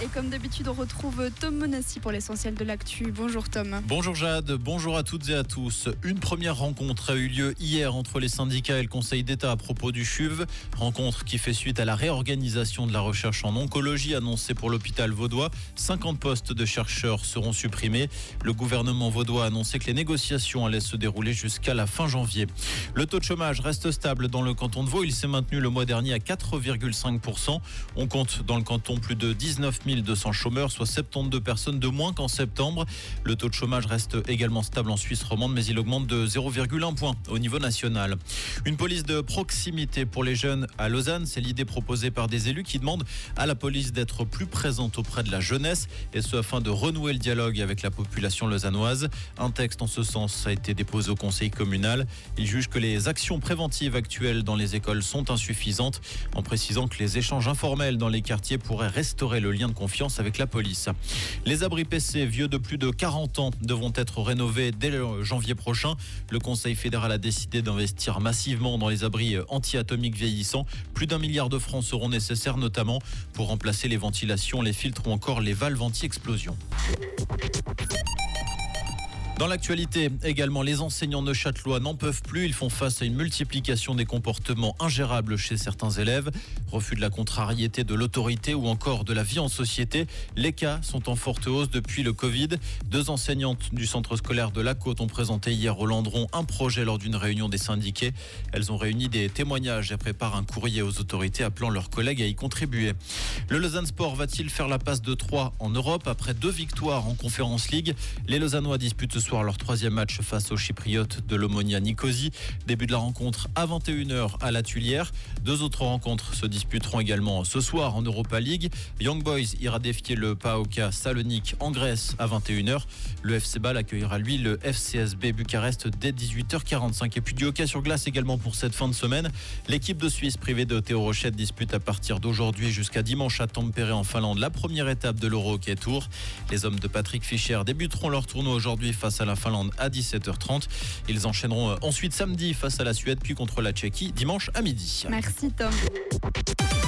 comme d'habitude, on retrouve Tom Monassi pour l'essentiel de l'actu. Bonjour Tom. Bonjour Jade, bonjour à toutes et à tous. Une première rencontre a eu lieu hier entre les syndicats et le Conseil d'État à propos du CHUV. Rencontre qui fait suite à la réorganisation de la recherche en oncologie annoncée pour l'hôpital vaudois. 50 postes de chercheurs seront supprimés. Le gouvernement vaudois a annoncé que les négociations allaient se dérouler jusqu'à la fin janvier. Le taux de chômage reste stable dans le canton de Vaud. Il s'est maintenu le mois dernier à 4,5%. On compte dans le canton plus de 19 200 chômeurs, soit 72 personnes de moins qu'en septembre. Le taux de chômage reste également stable en Suisse romande, mais il augmente de 0,1 point au niveau national. Une police de proximité pour les jeunes à Lausanne, c'est l'idée proposée par des élus qui demandent à la police d'être plus présente auprès de la jeunesse, et ce afin de renouer le dialogue avec la population lausannoise. Un texte en ce sens a été déposé au conseil communal. Il juge que les actions préventives actuelles dans les écoles sont insuffisantes, en précisant que les échanges informels dans les quartiers pourraient restaurer le lien de confiance avec la police. Les abris PC vieux de plus de 40 ans devront être rénovés dès le janvier prochain. Le Conseil fédéral a décidé d'investir massivement dans les abris anti-atomiques vieillissants. Plus d'1 milliard de francs seront nécessaires, notamment pour remplacer les ventilations, les filtres ou encore les valves anti-explosion. Dans l'actualité également, les enseignants neuchâtelois n'en peuvent plus. Ils font face à une multiplication des comportements ingérables chez certains élèves. Refus de la contrariété de l'autorité ou encore de la vie en société. Les cas sont en forte hausse depuis le Covid. 2 enseignantes du centre scolaire de la Côte ont présenté hier au Landron un projet lors d'une réunion des syndiqués. Elles ont réuni des témoignages et préparent un courrier aux autorités appelant leurs collègues à y contribuer. Le Lausanne Sport va-t-il faire la passe de 3 en Europe après 2 victoires en Conference League? Les Lausannois disputent ce soir leur 3e match face aux Chypriotes de l'Omonia Nicosie. Début de la rencontre à 21h à la Tuilière. 2 autres rencontres se disputeront également ce soir en Europa League. Young Boys ira défier le PAOK Salonique en Grèce à 21h. Le FC Bâle accueillera lui le FCSB Bucarest dès 18h45. Et puis du hockey sur glace également pour cette fin de semaine. L'équipe de Suisse privée de Théo Rochette dispute à partir d'aujourd'hui jusqu'à dimanche à Tampere en Finlande la première étape de l'Euro Hockey Tour. Les hommes de Patrick Fischer débuteront leur tournoi aujourd'hui face à la Finlande à 17h30. Ils enchaîneront ensuite samedi face à la Suède puis contre la Tchéquie dimanche à midi. Merci Tom.